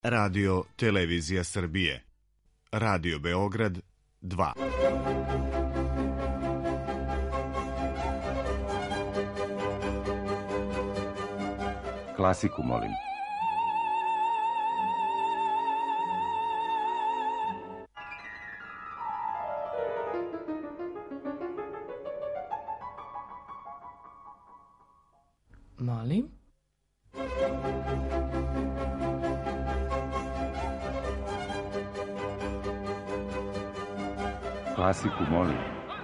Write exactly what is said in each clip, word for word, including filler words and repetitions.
Radio Televizija Srbije. Radio Beograd dva. Klasiku, molim. Molim? Klasiku, molim.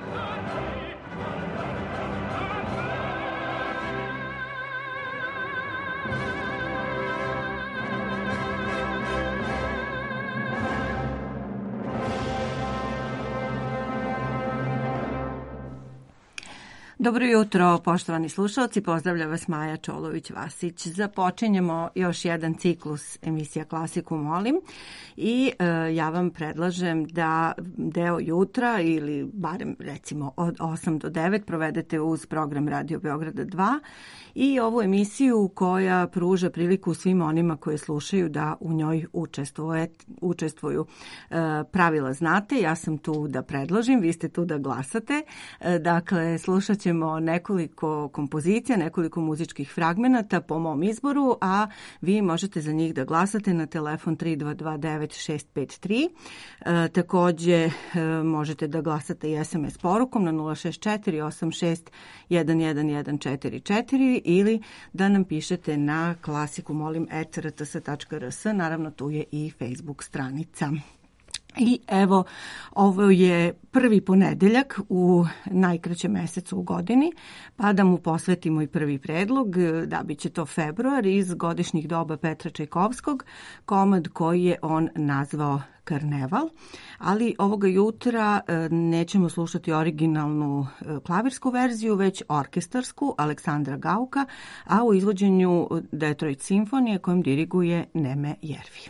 Dobro jutro, poštovani slušalci, pozdravlja vas Maja Čolović-Vasić. Započinjemo još jedan ciklus emisija Klasiku, molim, i e, ja vam predlažem da deo jutra ili barem recimo od osam do devet provedete uz program Radio Beograda dva i ovu emisiju koja pruža priliku svim onima koji slušaju da u njoj učestvuje, učestvuju. E, pravila znate, ja sam tu da predložim, vi ste tu da glasate. E, dakle, slušat ćemo nekoliko kompozicija, nekoliko muzičkih fragmenata po mom izboru, a vi možete za njih da glasate na telefon tri dva dva devet šest pet tri. E, takođe e, možete da glasate i es em es porukom na nula šest četiri osam šest jedan jedan jedan četiri četiri ili da nam pišete na klasiku molim et er te es tačka er es. Naravno, tu je i Facebook stranica. I evo, ovo je prvi ponedeljak u najkraćem mesecu u godini, pa da mu posvetimo i prvi predlog, da bi će to februar iz godišnjih doba Petra Čajkovskog, komad koji je on nazvao Karneval, ali ovoga jutra nećemo slušati originalnu klavirsku verziju, već orkestarsku Aleksandra Gauka, a u izvođenju Detroit simfonije kojom diriguje Neme Jervi.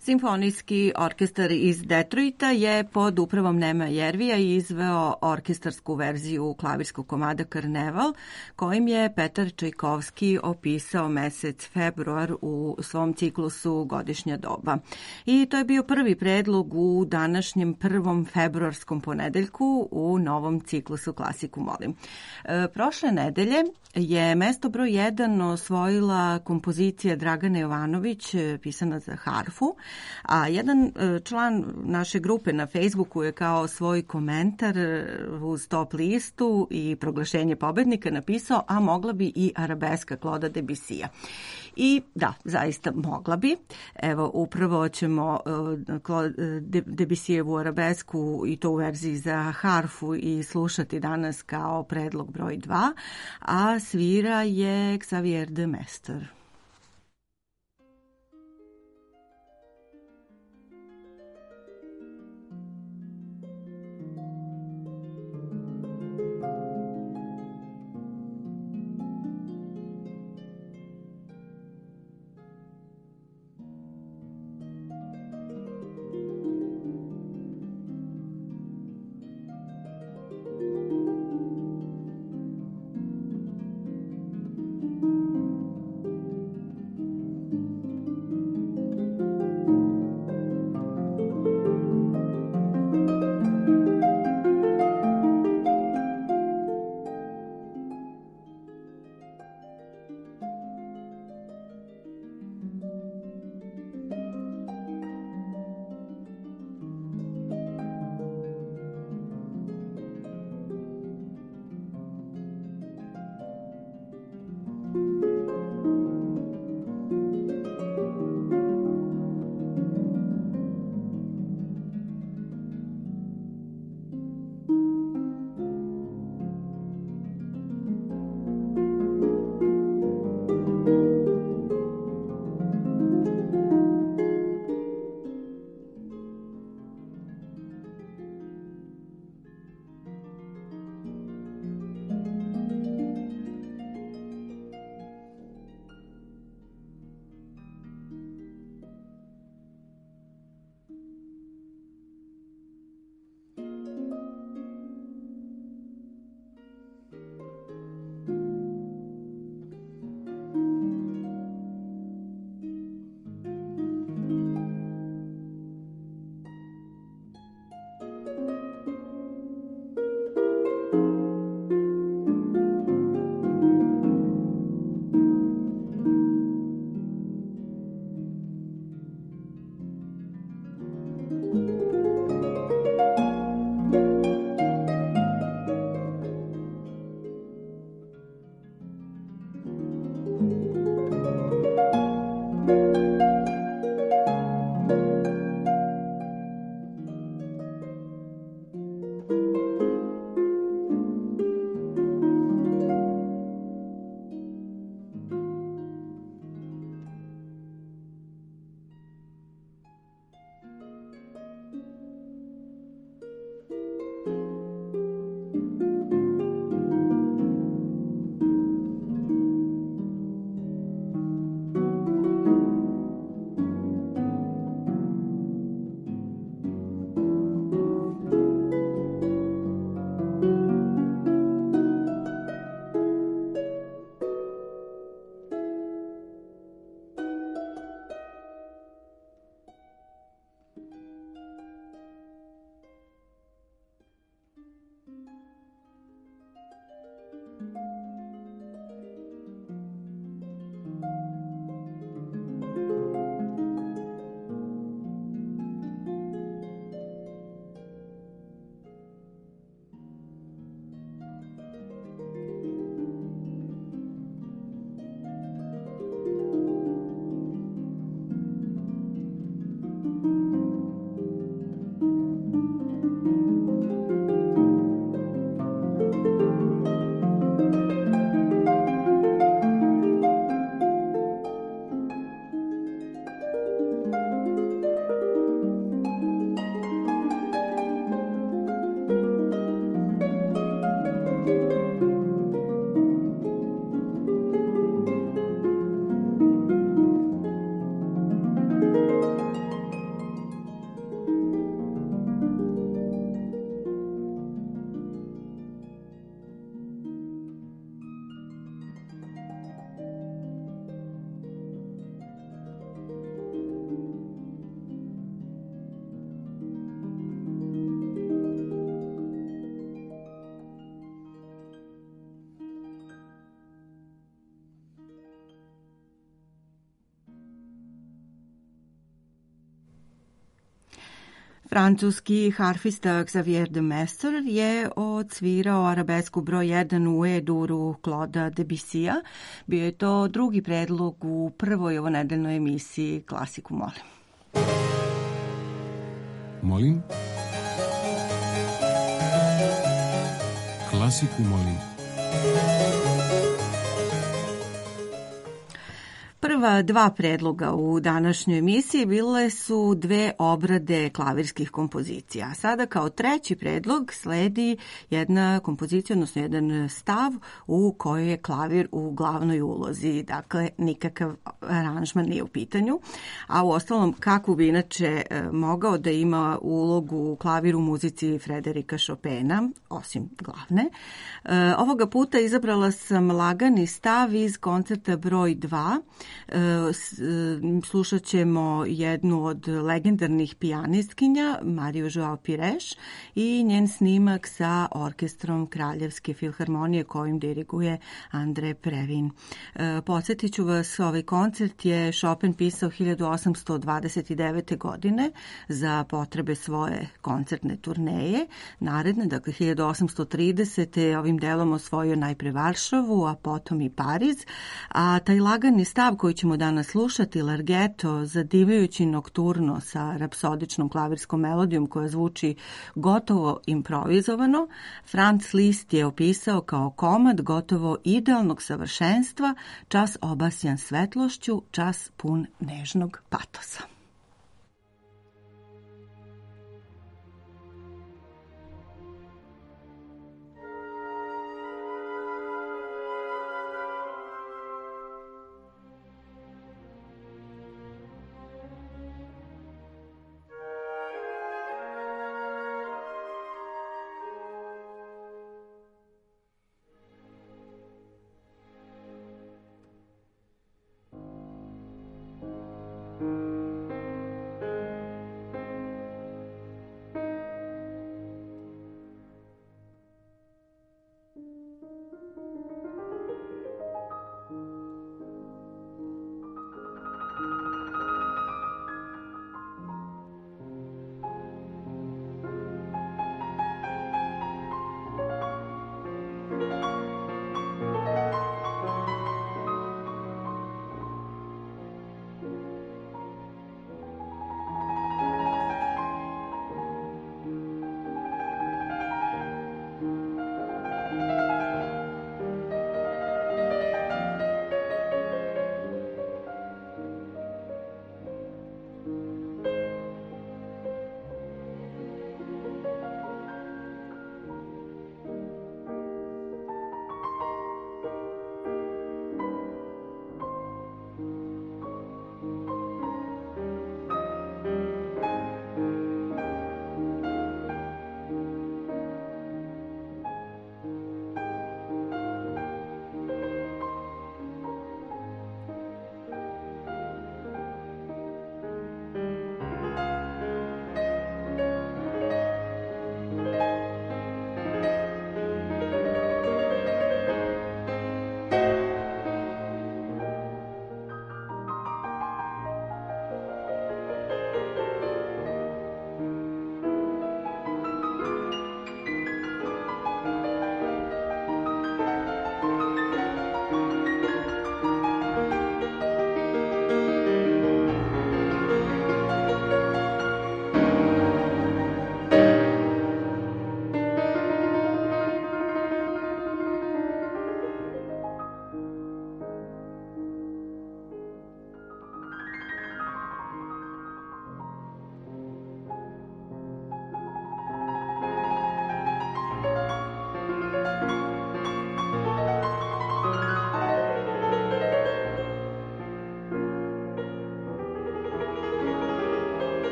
Simfonijski orkestar iz Detroita je pod upravom Nema Jervija izveo orkestarsku verziju klavirskog komada Karneval, kojim je Petar Čajkovski opisao mesec februar u svom ciklusu Godišnja doba. I to je bio prvi predlog u današnjem prvom februarskom ponedeljku u novom ciklusu Klasiku molim. E, prošle nedelje je mesto broj jedan osvojila kompozicija Dragane Jovanović, pisana za harfu, a jedan član naše grupe na Facebooku je kao svoj komentar uz top listu i proglašenje pobednika napisao, a mogla bi i arabeska Claude'a Debussija. I da, zaista mogla bi. Evo, upravo ćemo Debussyjevu arabesku i to u verziji za harfu i slušati danas kao predlog broj dva, a svira je Xavier de Mestre. Francuski harfista Xavier de Maistre je odsvirao arabesku broj jedan u E-duru Claude'a Debussya. Bio je to drugi predlog u prvoj ovonedeljnoj emisiji Klasiku molim. Molim? Klasiku molim. Prva dva predloga u današnjoj emisiji bile su dve obrade klavirskih kompozicija. Sada kao treći predlog sledi jedna kompozicija, odnosno jedan stav u kojoj je klavir u glavnoj ulozi. Dakle, nikakav aranžman nije u pitanju. A u ostalom, kako bi inače mogao da ima ulogu klavir u muzici Frederika Chopina, osim glavne. Ovoga puta izabrala sam lagani stav iz koncerta broj dva. Slušat ćemo jednu od legendarnih pijanistkinja, Mariju Joao Pires, i njen snimak sa orkestrom Kraljevske filharmonije kojim diriguje Andre Previn. Podsjetit ću vas, ovaj koncert je Chopin pisao hiljadu osamsto dvadeset devete. godine za potrebe svoje koncertne turneje. Naredne, dakle hiljadu osamsto tridesete. ovim delom osvojio najpre Varšavu, a potom i Pariz, a taj lagani stav koji ćemo danas slušati, Larghetto, zadivljujući nokturno sa rapsodičnom klavirskom melodijom koja zvuči gotovo improvizovano, Franz Liszt je opisao kao komad gotovo idealnog savršenstva, čas obasjan svetlošću, čas pun nežnog patosa. Thank you.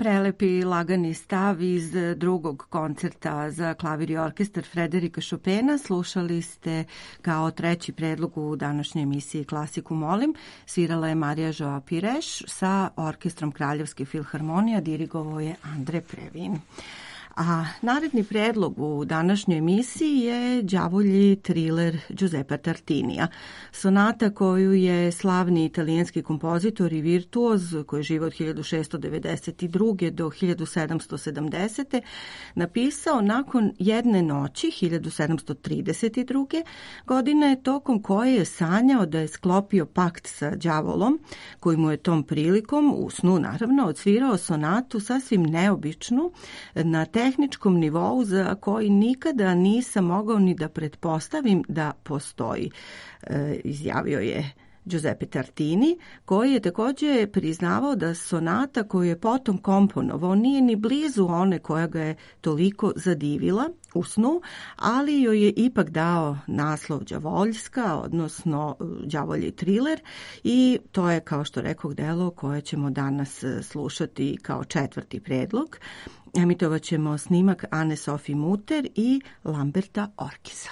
prelepi lagani stav iz drugog koncerta za klavir i orkestar Frederika Chopina slušali ste kao treći predlog u današnjoj emisiji Klasiku molim. Svirala je Marija Joa Pireš sa orkestrom Kraljevske filharmonije, dirigovao je Andre Previn. A naredni predlog u današnjoj emisiji je đavolji triler Giuseppa Tartinija. Sonata koju je slavni italijanski kompozitor i virtuoz, koji je živio od hiljadu šeststo devedeset druge do hiljadu sedamsto sedamdesete. napisao nakon jedne noći hiljadu sedamsto trideset druge. godine, tokom koje je sanjao da je sklopio pakt sa đavolom, koji mu je tom prilikom, u snu naravno, odsvirao sonatu sasvim neobičnu na te tehničkom nivou za koji nikada nisam mogao ni da pretpostavim da postoji, e, izjavio je Giuseppe Tartini, koji je također priznavao da sonata koju je potom komponovao nije ni blizu one koja ga je toliko zadivila u snu, ali joj je ipak dao naslov đavoljska, odnosno đavolji triler, i to je, kao što rekoh, delo koje ćemo danas slušati kao četvrti predlog. Emitovat ćemo snimak Ane Sofie Mutter i Lamberta Orkiza.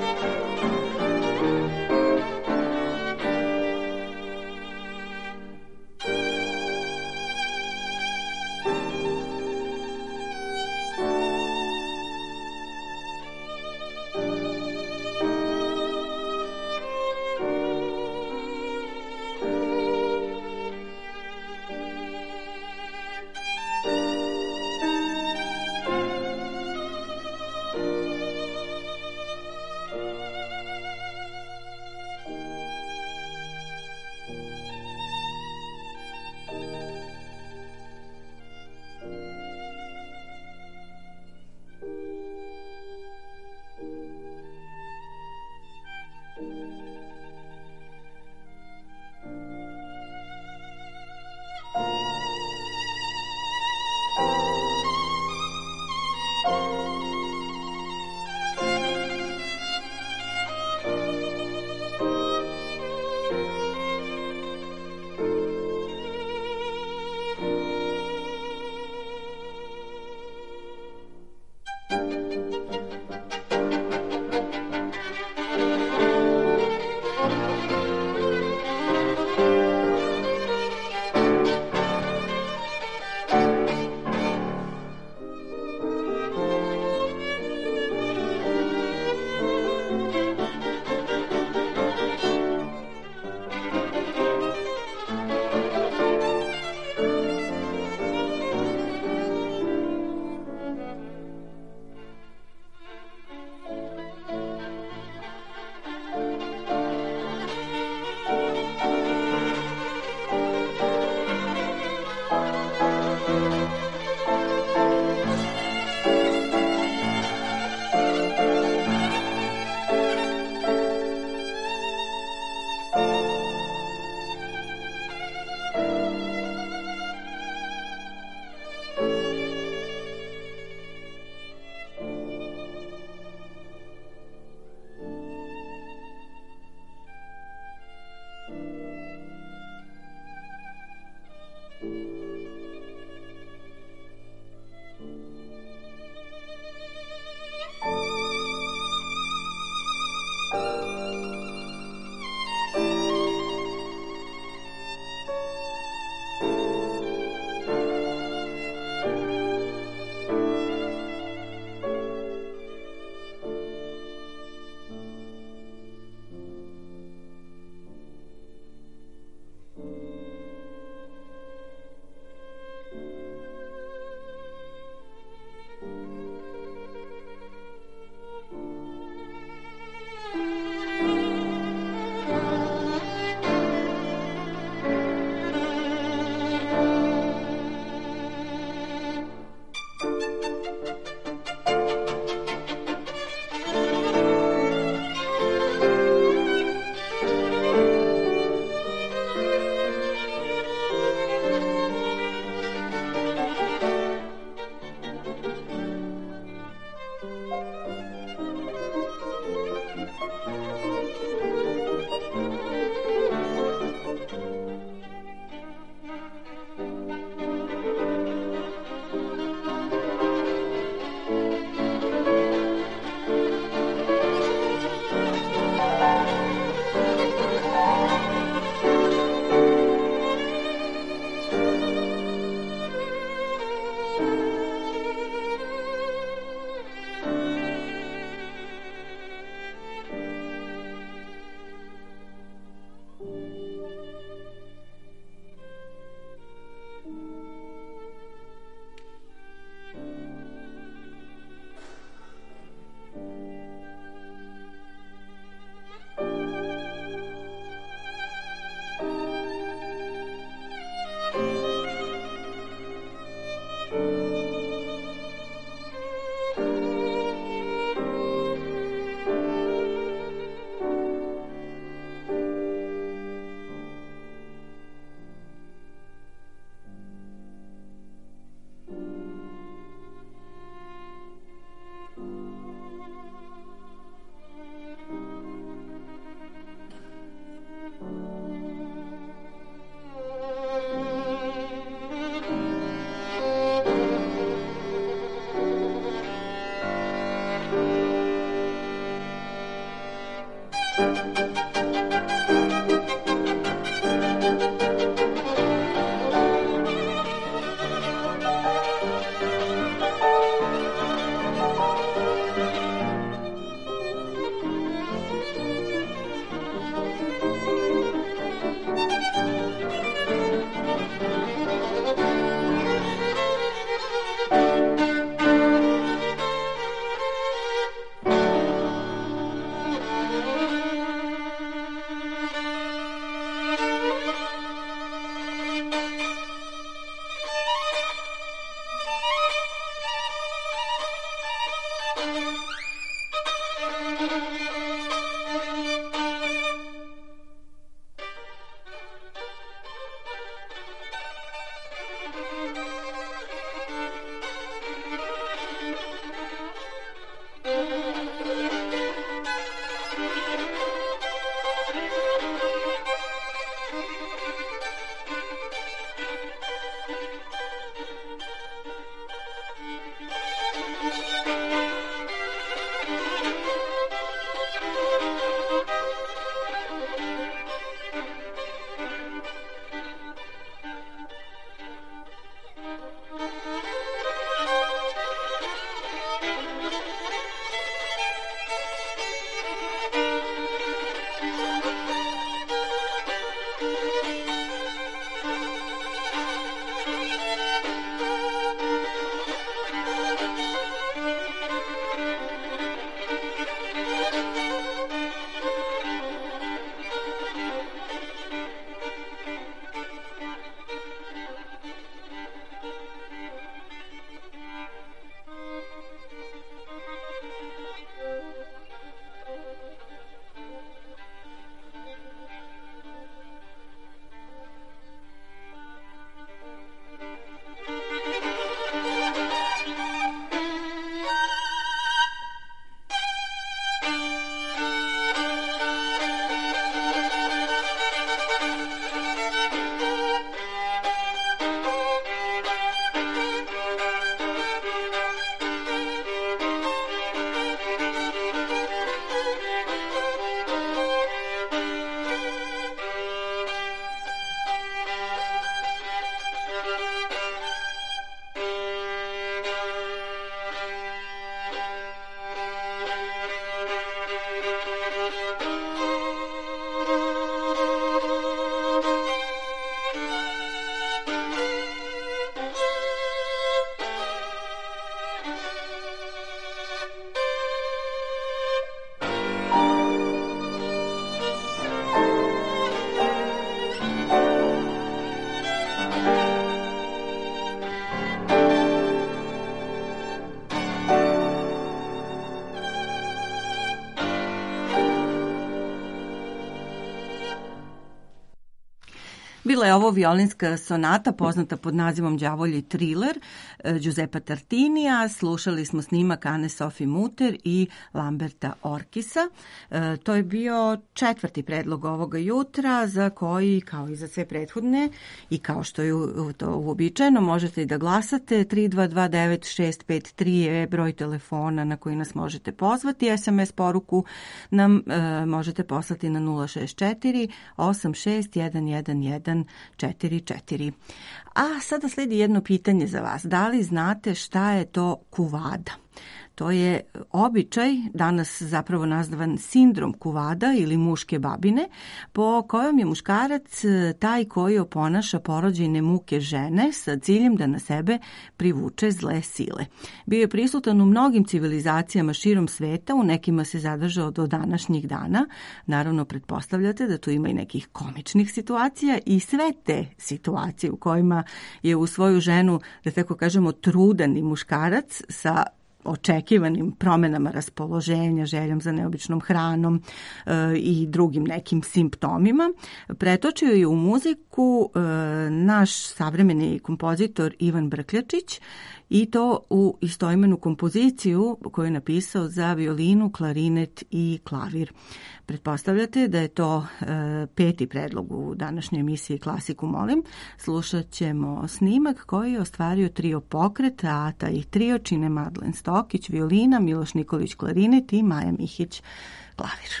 Bila je ovo violinska sonata poznata pod nazivom Đavolji triler Giuseppa Tartinija. Slušali smo snimak Ane Sophie Mutter i Lamberta Orkisa. To je bio četvrti predlog ovoga jutra za koji, kao i za sve prethodne i kao što je to uobičajeno, možete i da glasate. tri dva dva devet šest pet tri je broj telefona na koji nas možete pozvati. es em es poruku nam e, možete poslati na nula šest četiri osam šest jedan jedan jedan četiri četiri. A sada sledi jedno pitanje za vas. Da li znate šta je to kuvada? To je običaj, danas zapravo nazvan sindrom kuvada ili muške babine, po kojom je muškarac taj koji oponaša porođajne muke žene sa ciljem da na sebe privuče zle sile. Bio je prisutan u mnogim civilizacijama širom sveta, u nekima se zadržao do današnjih dana. Naravno, pretpostavljate da tu ima i nekih komičnih situacija i sve te situacije u kojima je u svoju ženu, da tako kažemo, trudani muškarac sa očekivanim promenama raspoloženja, željom za neobičnom hranom e, i drugim nekim simptomima. Pretočio je u muziku e, naš savremeni kompozitor Ivan Brkljačić i to u istoimenu kompoziciju koju je napisao za violinu, klarinet i klavir. Pretpostavljate da je to e, peti predlog u današnjoj emisiji Klasiku molim. Slušat ćemo snimak koji je ostvario trio Pokret, a taj trio čine Madlen Stokić, violina, Miloš Nikolić, klarinet i Maja Mihić, klavir.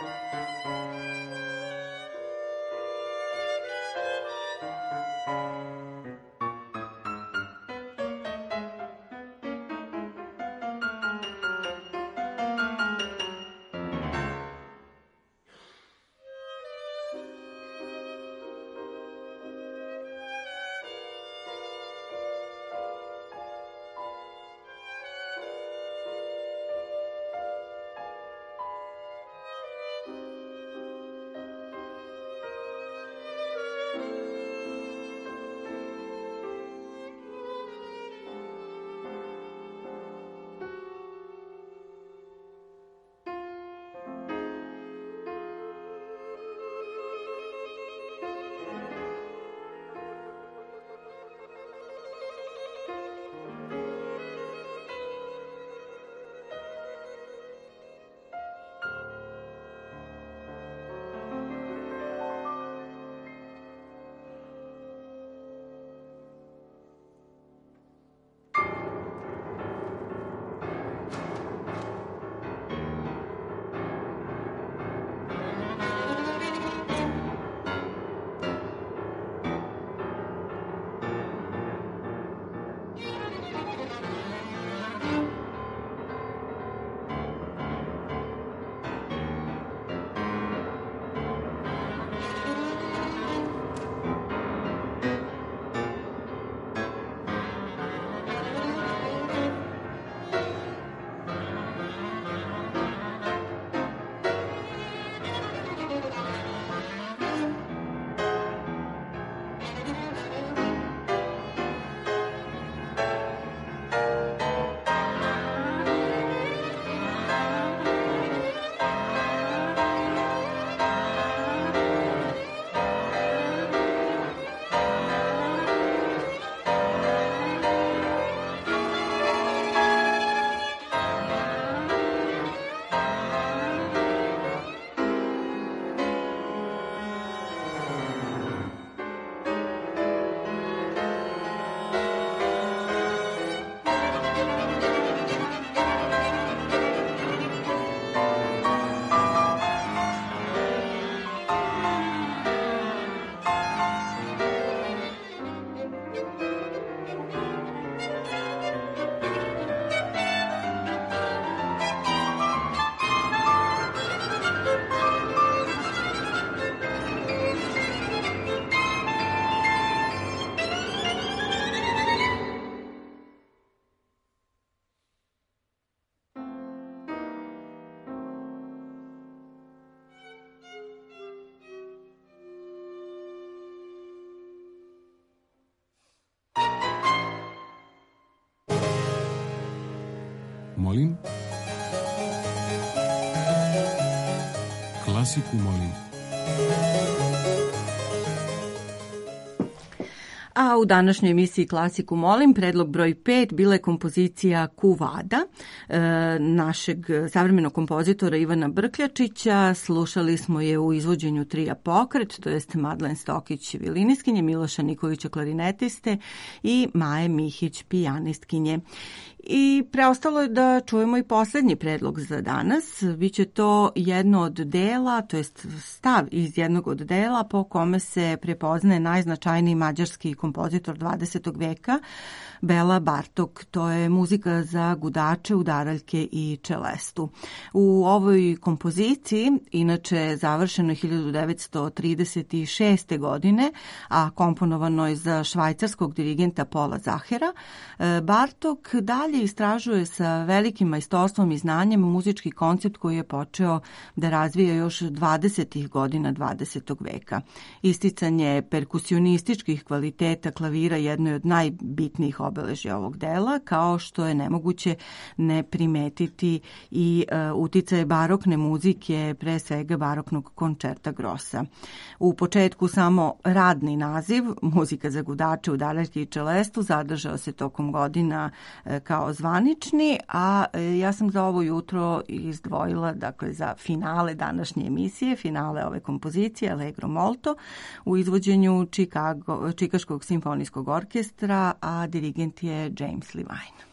Molim? Klasiku molim. A u današnjoj emisiji Klasiku molim, predlog broj pet bila je kompozicija Kuvada e, našeg savremenog kompozitora Ivana Brkljačića. Slušali smo je u izvođenju trija Pokret, to jest Madlen Stokić violiniskinje, Miloša Nikolića klarinetiste i Maje Mihić pijanistkinje. I preostalo je da čujemo i poslednji predlog za danas. Biće to jedno od dela, to jest stav iz jednog od dela po kome se prepoznaje najznačajniji mađarski kompozitor dvadesetog veka, Bela Bartok. To je muzika za gudače, udaraljke i čelestu. U ovoj kompoziciji, inače završeno hiljadu devetsto trideset šeste. godine, a komponovano je za švajcarskog dirigenta Paula Zahera, Bartok dalje istražuje sa velikim majstorstvom i znanjem muzički koncept koji je počeo da razvija još dvadesetih godina dvadesetog veka. Isticanje perkusionističkih kvaliteta klavira jedno je od najbitnijih obeležja ovog dela, kao što je nemoguće ne primetiti i uh, uticaje barokne muzike, pre svega baroknog koncerta Grossa. U početku samo radni naziv, muzika za gudače, udaraljke i čelestu, zadržao se tokom godina uh, kao zvanični, a uh, ja sam za ovo jutro izdvojila, dakle, za finale današnje emisije, finale ove kompozicije, Allegro Molto, u izvođenju Chicago, Čikaškog simfonijskog orkestra, a dirigent je James Levine.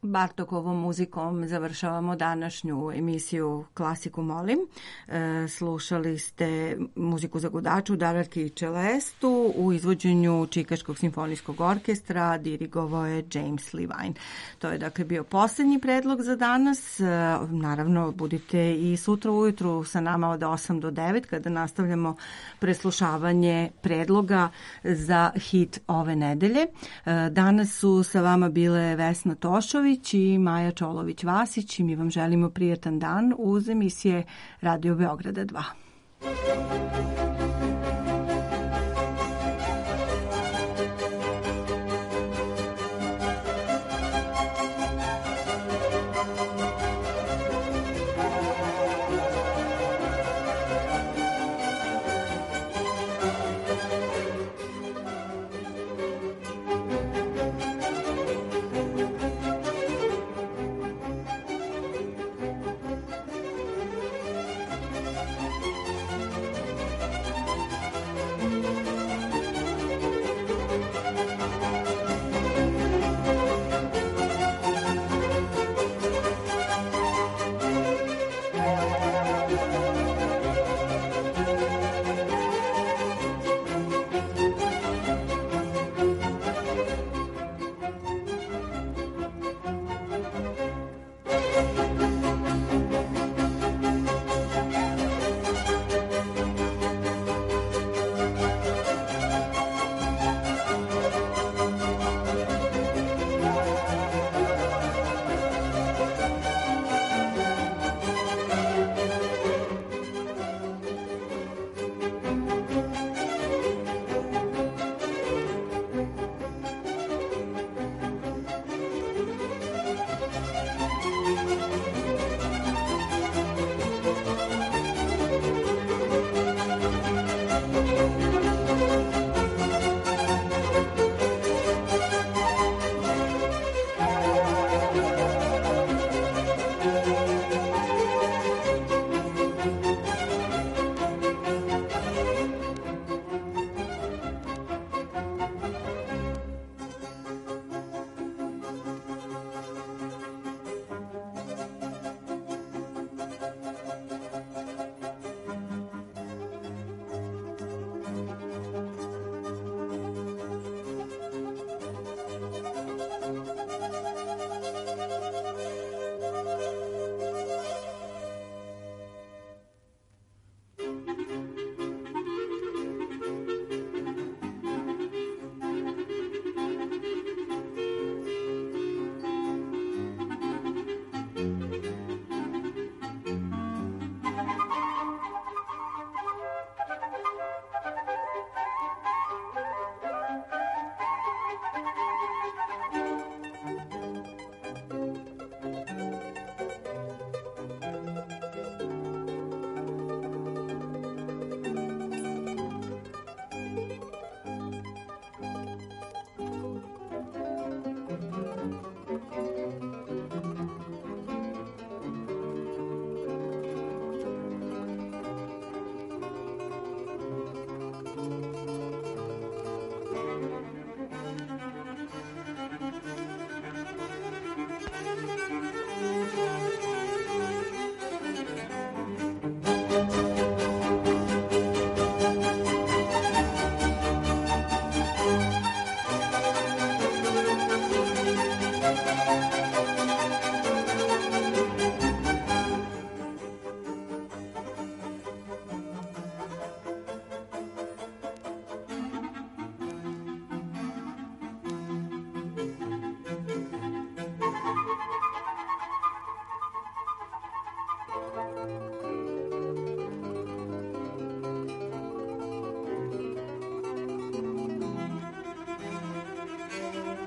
Bartokovom muzikom završavamo današnju emisiju Klasiku molim. E, slušali ste muziku za gudaču Daratki i Čelestu u izvođenju Čikaškog simfonijskog orkestra, dirigovao je James Levine. To je dakle bio posljednji predlog za danas. E, naravno, budite i sutra ujutru sa nama od osam do devet kada nastavljamo preslušavanje predloga za hit ove nedelje. E, danas su sa vama bile Vesna Tošović i Maja Čolović-Vasić i mi vam želimo prijatan dan uz emisije Radio Beograda dva.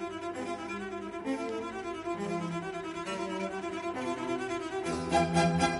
Thank you.